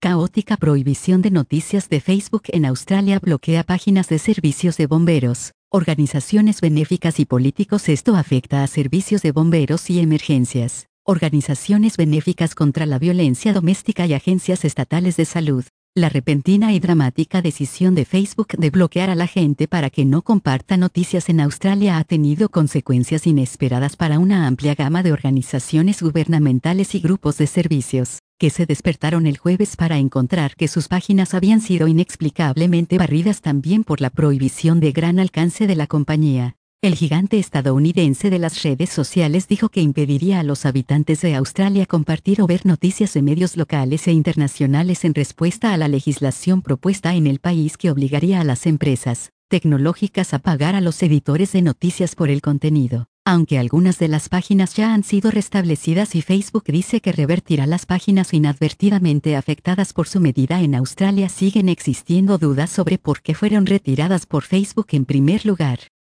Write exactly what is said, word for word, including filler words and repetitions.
Caótica prohibición de noticias de Facebook en Australia bloquea páginas de servicios de bomberos, organizaciones benéficas y políticos. Esto afecta a servicios de bomberos y emergencias, organizaciones benéficas contra la violencia doméstica y agencias estatales de salud. La repentina y dramática decisión de Facebook de bloquear a la gente para que no comparta noticias en Australia ha tenido consecuencias inesperadas para una amplia gama de organizaciones gubernamentales y grupos de servicios, que se despertaron el jueves para encontrar que sus páginas habían sido inexplicablemente barridas también por la prohibición de gran alcance de la compañía. El gigante estadounidense de las redes sociales dijo que impediría a los habitantes de Australia compartir o ver noticias de medios locales e internacionales en respuesta a la legislación propuesta en el país que obligaría a las empresas tecnológicas a pagar a los editores de noticias por el contenido. Aunque algunas de las páginas ya han sido restablecidas y Facebook dice que revertirá las páginas inadvertidamente afectadas por su medida en Australia, siguen existiendo dudas sobre por qué fueron retiradas por Facebook en primer lugar.